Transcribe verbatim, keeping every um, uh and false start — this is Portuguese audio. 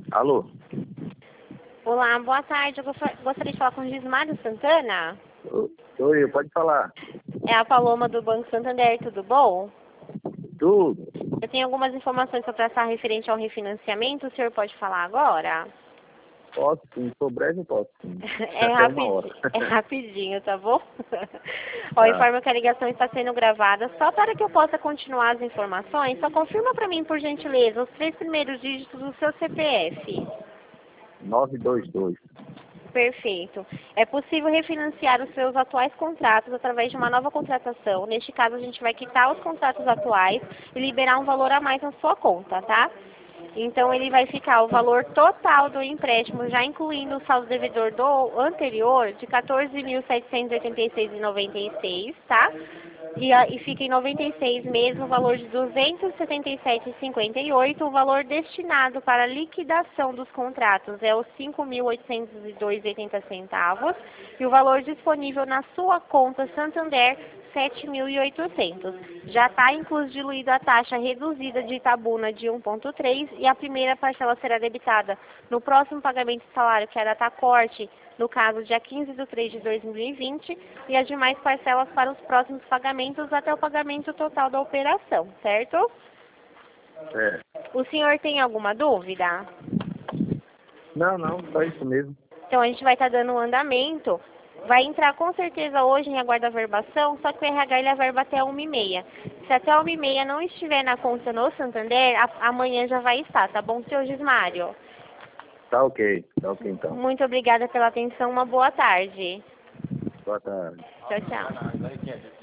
Alô? Olá, boa tarde. Eu gofa- gostaria de falar com o Gismário Santana. Ô, Sou eu, pode falar. É a Paloma do Banco Santander, tudo bom? Tudo? Eu tenho algumas informações para passar referente ao refinanciamento. O senhor pode falar agora? Posso sim, sou breve, posso sim. É, Até uma hora. rapid... é rapidinho, tá bom? Ó, Tá. informo que a ligação está sendo gravada. Só para que eu possa continuar as informações, só confirma para mim, por gentileza, os três primeiros dígitos do seu C P F. nove dois dois. Perfeito. É possível refinanciar os seus atuais contratos através de uma nova contratação. Neste caso, a gente vai quitar os contratos atuais e liberar um valor a mais na sua conta, tá? Então, ele vai ficar o valor total do empréstimo, já incluindo o saldo devedor do anterior, de quatorze mil setecentos e oitenta e seis reais e noventa e seis centavos, tá? E, a- e fica em noventa e seis meses o valor de duzentos e setenta e sete reais e cinquenta e oito centavos. O valor destinado para a liquidação dos contratos é os cinco mil oitocentos e dois reais e oitenta centavos. E o valor disponível na sua conta Santander, sete mil e oitocentos. Já está incluso diluído a taxa reduzida de Itabuna de um vírgula três e a primeira parcela será debitada no próximo pagamento de salário, que é a data corte, no caso, dia quinze de três de dois mil e vinte, e as demais parcelas para os próximos pagamentos até o pagamento total da operação, certo? É. O senhor tem alguma dúvida? Não, não, só isso mesmo. Então, a gente vai estar dando um andamento. Vai entrar com certeza hoje em aguarda verbação, só que o R H ele averba até uma e meia. Se até uma e meia não estiver na conta no Santander, a- amanhã já vai estar, tá bom, senhor Gismário? Tá ok, tá ok então. Muito obrigada pela atenção, uma boa tarde. Boa tarde. Tchau, tchau.